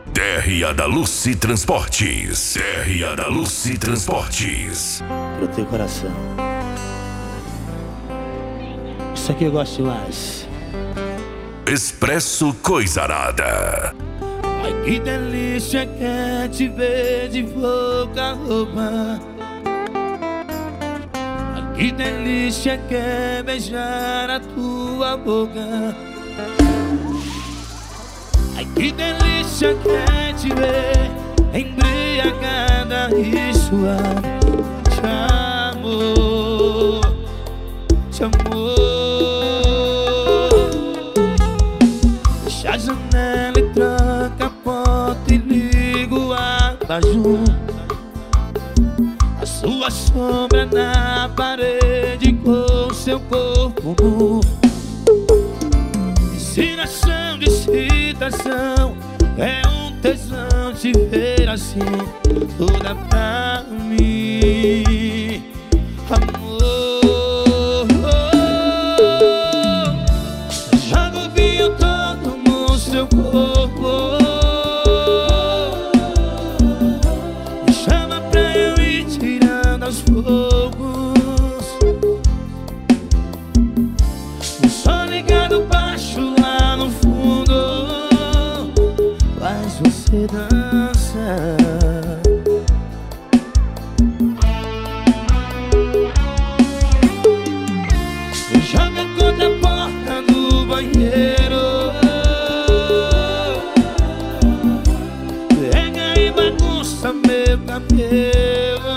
TRA da Lucy Transportes. TRA da Lucy Transportes. Pro teu coração. Isso aqui eu gosto demais. Expresso Coisarada. Ai, que delícia que é te ver de pouca roupa. Ai, que delícia que é beijar a tua boca. Ai, que delícia que é te ver embriagada e suave. Te amo, te amo. Fecha a janela e tranca a porta e liga o abajur. A sua sombra na parede com seu corpo nu. Ensinação de excitação, é um tesão te ver assim, toda pra mim, amor. Joga o vinho todo no seu corpo, me chama pra eu ir tirando aos poucos. O som ligado baixo lá no fundo, faz você dançar. Joga contra a porta do banheiro, pega e bagunça meu cabelo.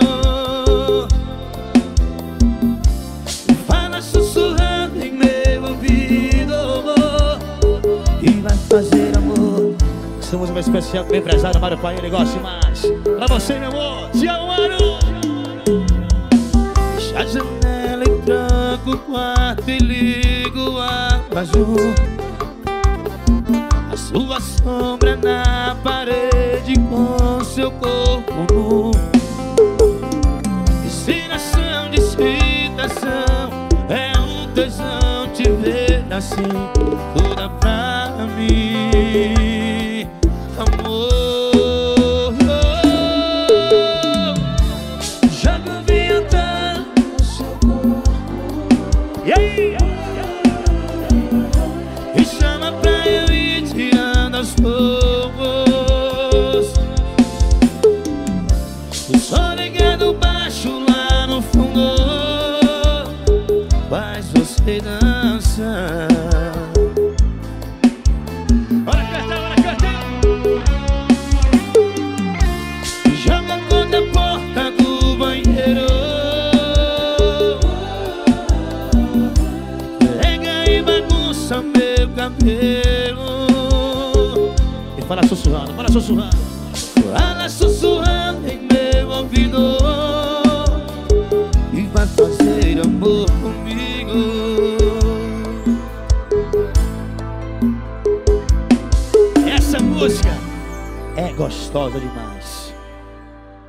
Fala sussurrando em meu ouvido e vai fazer amor. Essa música especial pro empresário Mário Pai, ele gosta demais. Pra você, meu amor, te amo, Mário. Fecha a janela e tranca o quarto e liga o abajur. A sua sombra na parede com seu corpo nu. Ensinação de excitação, é um tesão te ver assim, toda pra mim, amor. Joga o vinho todo no seu corpo, e aí? E chama pra eu ir tirando aos poucos. O som ligado baixo lá no fundo, faz você dançar. Bora cantar, bora cantar. Joga contra a porta do banheiro, pega e bagunça meu cabelo. E fala sussurrando, fala sussurrando. Fala sussurrando em meu ouvido e vai fazer amor comigo. Essa música é gostosa demais.